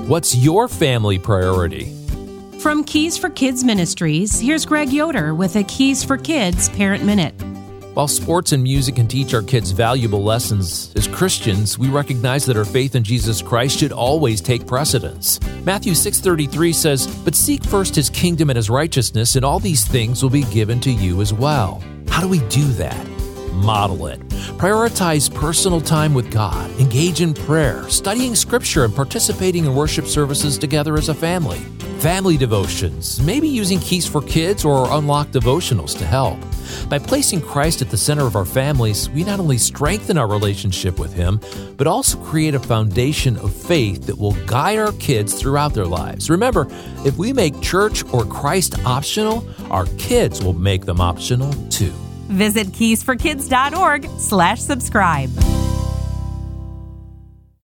What's your family priority? From Keys for Kids Ministries, here's Greg Yoder with a Keys for Kids Parent Minute. While sports and music can teach our kids valuable lessons, as Christians, we recognize that our faith in Jesus Christ should always take precedence. Matthew 6:33 says, "But seek first His kingdom and His righteousness, and all these things will be given to you as well." How do we do that? Model it. Prioritize personal time with God, engage in prayer, studying Scripture, and participating in worship services together as a family. Family devotions, maybe using Keys for Kids or Unlocked devotionals to help. By placing Christ at the center of our families, we not only strengthen our relationship with Him, but also create a foundation of faith that will guide our kids throughout their lives. Remember, if we make church or Christ optional, our kids will make them optional too. Visit keysforkids.org/subscribe.